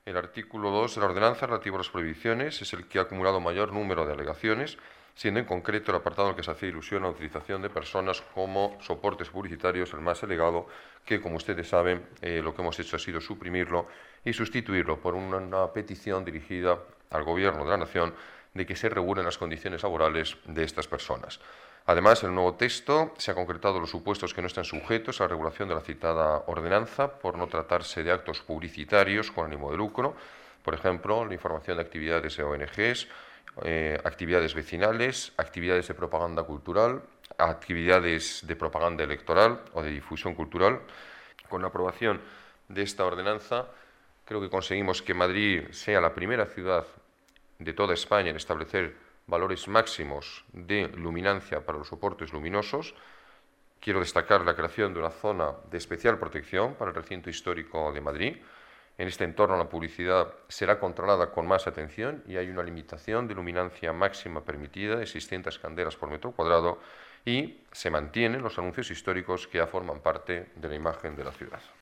El artículo 2 de la ordenanza relativo a las prohibiciones es el que ha acumulado mayor número de alegaciones, siendo en concreto el apartado en el que se hace ilusión a la utilización de personas como soportes publicitarios el más alegado, que como ustedes saben lo que hemos hecho ha sido suprimirlo y sustituirlo por una petición dirigida al Gobierno de la Nación de que se regulen las condiciones laborales de estas personas. Además, en el nuevo texto se han concretado los supuestos que no están sujetos a la regulación de la citada ordenanza por no tratarse de actos publicitarios con ánimo de lucro, por ejemplo, la información de actividades de ONGs, actividades vecinales, actividades de propaganda cultural, actividades de propaganda electoral o de difusión cultural. Con la aprobación de esta ordenanza, creo que conseguimos que Madrid sea la primera ciudad de toda España en establecer valores máximos de luminancia para los soportes luminosos. Quiero destacar la creación de una zona de especial protección para el recinto histórico de Madrid. En este entorno la publicidad será controlada con más atención y hay una limitación de luminancia máxima permitida de 600 candelas por metro cuadrado y se mantienen los anuncios históricos que ya forman parte de la imagen de la ciudad.